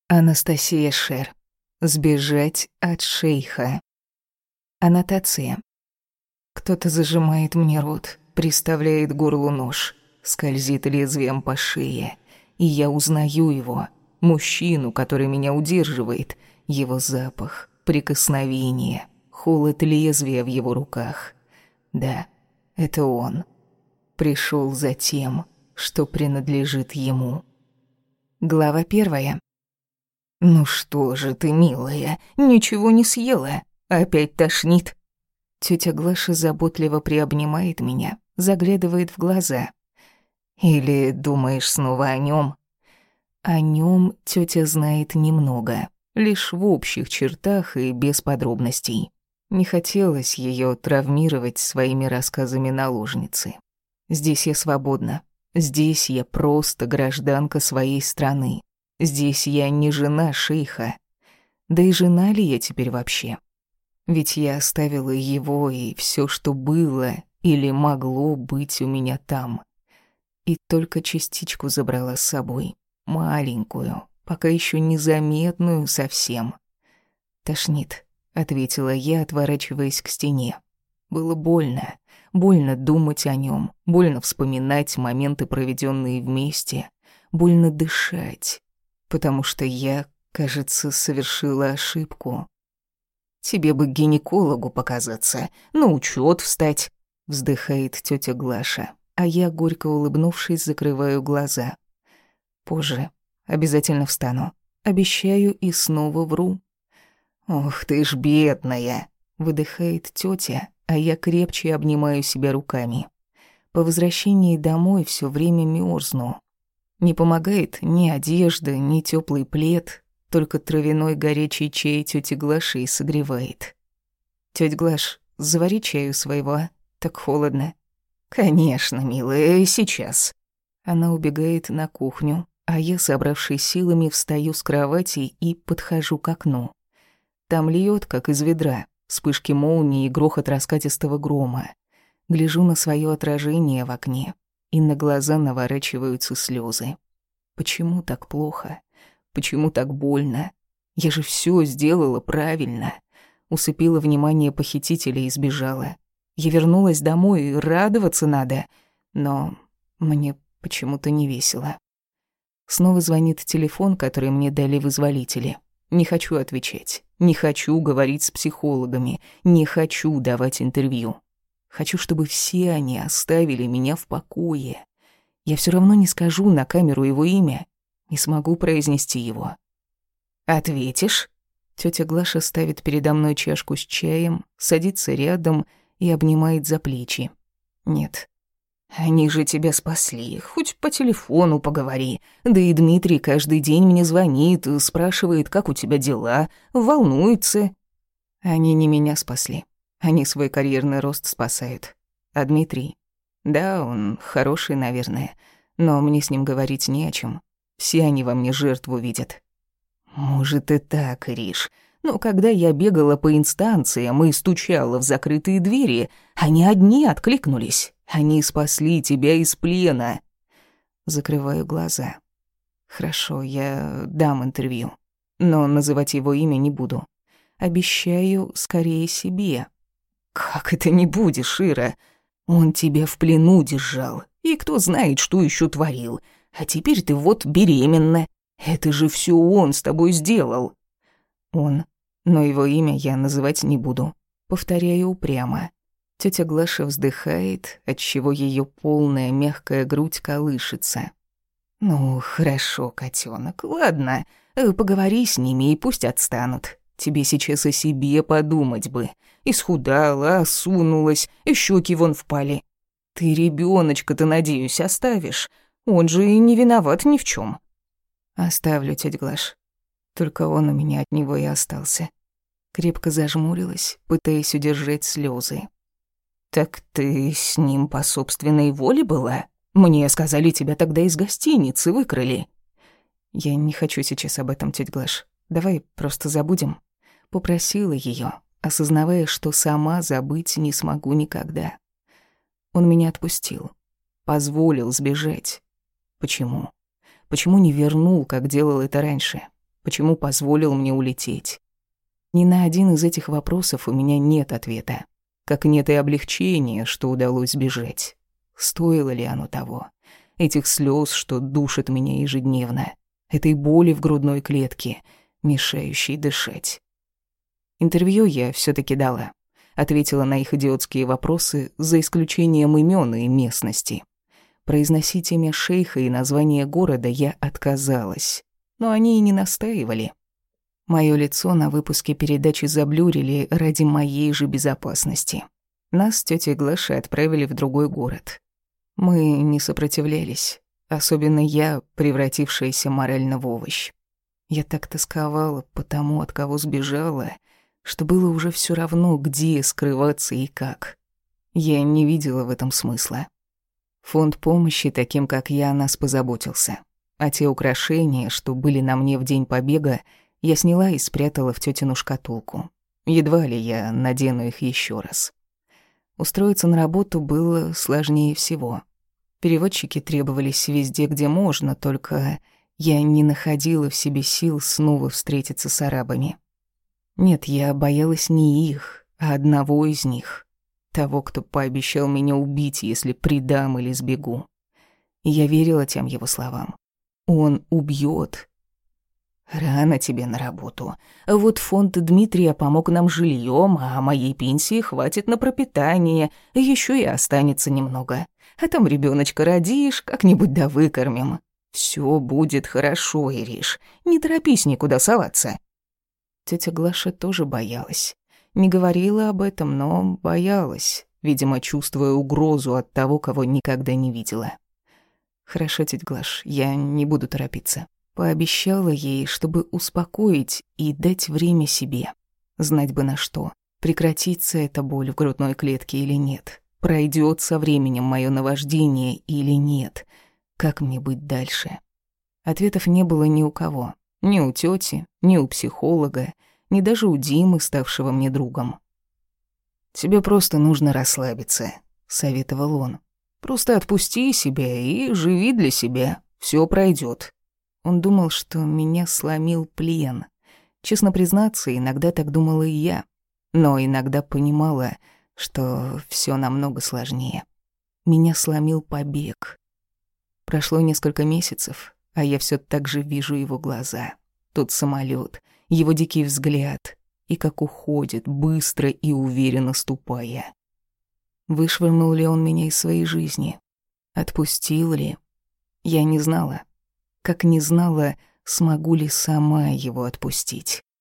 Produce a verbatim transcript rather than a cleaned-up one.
Анастасия Шер. Сбежать от шейха. Аннотация. Кто-то зажимает мне рот, приставляет к горлу нож, скользит лезвием по шее, и я узнаю его, мужчину, который меня удерживает, его запах, прикосновение, холод лезвия в его руках. Да, это он. Пришел за тем, что принадлежит ему. Глава первая. «Ну что же ты, милая, ничего не съела? Опять тошнит?» Тётя Глаша заботливо приобнимает меня, заглядывает в глаза. «Или думаешь снова о нём?» О нём тётя знает немного, лишь в общих чертах и без подробностей. Не хотелось её травмировать своими рассказами наложницы. Здесь я свободна, здесь я просто гражданка своей страны. Здесь я не жена шейха. Да и жена ли я теперь вообще? Ведь я оставила его и всё, что было или могло быть у меня там. И только частичку забрала с собой, маленькую, пока ещё незаметную совсем. «Тошнит», — ответила я, отворачиваясь к стене. Было больно. Больно думать о нём, больно вспоминать моменты, проведённые вместе, больно дышать. Потому что я, кажется, совершила ошибку. «Тебе бы к гинекологу показаться, на учёт встать», — вздыхает тётя Глаша, а я, горько улыбнувшись, закрываю глаза. «Позже. Обязательно встану. Обещаю и снова вру». «Ох ты ж бедная», — выдыхает тётя, а я крепче обнимаю себя руками. По возвращении домой всё время мёрзну. Не помогает ни одежда, ни тёплый плед, только травяной горячий чай тёти Глаши и согревает. «Тёть Глаш, завари чаю своего, а? Так холодно». «Конечно, милая, сейчас». Она убегает на кухню, а я, собравшись силами, встаю с кровати и подхожу к окну. Там льёт, как из ведра, вспышки молнии и грохот раскатистого грома. Гляжу на своё отражение в окне, и на глаза наворачиваются слёзы. Почему так плохо? Почему так больно? Я же всё сделала правильно. Усыпила внимание похитителя и сбежала. Я вернулась домой, и радоваться надо. Но мне почему-то не весело. Снова звонит телефон, который мне дали вызволители. Не хочу отвечать. Не хочу говорить с психологами. Не хочу давать интервью. Хочу, чтобы все они оставили меня в покое. Я всё равно не скажу на камеру его имя, не смогу произнести его. «Ответишь?» Тётя Глаша ставит передо мной чашку с чаем, садится рядом и обнимает за плечи. «Нет». «Они же тебя спасли, хоть по телефону поговори. Да и Дмитрий каждый день мне звонит, спрашивает, как у тебя дела, волнуется». «Они не меня спасли. Они свой карьерный рост спасают. А Дмитрий? Да, он хороший, наверное, но мне с ним говорить не о чем. Все они во мне жертву видят». «Может и так, Риш, но когда я бегала по инстанциям и стучала в закрытые двери, они одни откликнулись. Они спасли тебя из плена». Закрываю глаза. «Хорошо, я дам интервью, но называть его имя не буду. Обещаю скорее себе». «Как это не будешь, Ира? Он тебя в плену держал, и кто знает, что еще творил. А теперь ты вот беременна. Это же все он с тобой сделал». «Он, но его имя я называть не буду. Повторяю упрямо». Тётя Глаша вздыхает, отчего её полная мягкая грудь колышется. «Ну, хорошо, котёнок, ладно, поговори с ними и пусть отстанут. Тебе сейчас о себе подумать бы. Исхудала, осунулась, и щёки вон впали. Ты ребёночка-то, надеюсь, оставишь. Он же и не виноват ни в чём». «Оставлю, тётя Глаш. Только он у меня от него и остался». Крепко зажмурилась, пытаясь удержать слёзы. «Так ты с ним по собственной воле была? Мне сказали, тебя тогда из гостиницы выкрали». «Я не хочу сейчас об этом, тётя Глаш. Давай просто забудем». Попросила её, осознавая, что сама забыть не смогу никогда. Он меня отпустил. Позволил сбежать. Почему? Почему не вернул, как делал это раньше? Почему позволил мне улететь? Ни на один из этих вопросов у меня нет ответа. Как нет и облегчения, что удалось сбежать. Стоило ли оно того? Этих слез, что душат меня ежедневно. Этой боли в грудной клетке, мешающей дышать. Интервью я всё-таки дала. Ответила на их идиотские вопросы, за исключением имён и местности. Произносить имя шейха и название города я отказалась. Но они и не настаивали. Моё лицо на выпуске передачи заблюрили ради моей же безопасности. Нас с тётей Глашей отправили в другой город. Мы не сопротивлялись, особенно я, превратившаяся морально в овощ. Я так тосковала по тому, от кого сбежала, что было уже всё равно, где скрываться и как. Я не видела в этом смысла. Фонд помощи таким, как я, о нас позаботился. А те украшения, что были на мне в день побега, я сняла и спрятала в тётину шкатулку. Едва ли я надену их ещё раз. Устроиться на работу было сложнее всего. Переводчики требовались везде, где можно, только я не находила в себе сил снова встретиться с арабами. Нет, я боялась не их, а одного из них. Того, кто пообещал меня убить, если предам или сбегу. И я верила тем его словам. Он убьёт. Рано тебе на работу. Вот фонд Дмитрия помог нам жильем, а моей пенсии хватит на пропитание, еще и останется немного. А там ребеночка родишь, как-нибудь да выкормим. Все будет хорошо, Ириш. Не торопись никуда соваться. Тетя Глаша тоже боялась. Не говорила об этом, но боялась, видимо, чувствуя угрозу от того, кого никогда не видела. Хорошо, тетя Глаш, я не буду торопиться. Пообещала ей, чтобы успокоить и дать время себе. Знать бы на что. Прекратится эта боль в грудной клетке или нет. Пройдет со временем мое наваждение или нет. Как мне быть дальше? Ответов не было ни у кого. Ни у тети, ни у психолога, ни даже у Димы, ставшего мне другом. «Тебе просто нужно расслабиться», — советовал он. «Просто отпусти себя и живи для себя. Все пройдет». Он думал, что меня сломил плен. Честно признаться, иногда так думала и я. Но иногда понимала, что все намного сложнее. Меня сломил побег. Прошло несколько месяцев, а я все так же вижу его глаза. Тот самолет, его дикий взгляд. И как уходит, быстро и уверенно ступая. Вышвырнул ли он меня из своей жизни? Отпустил ли? Я не знала. Как не знала, смогу ли сама его отпустить.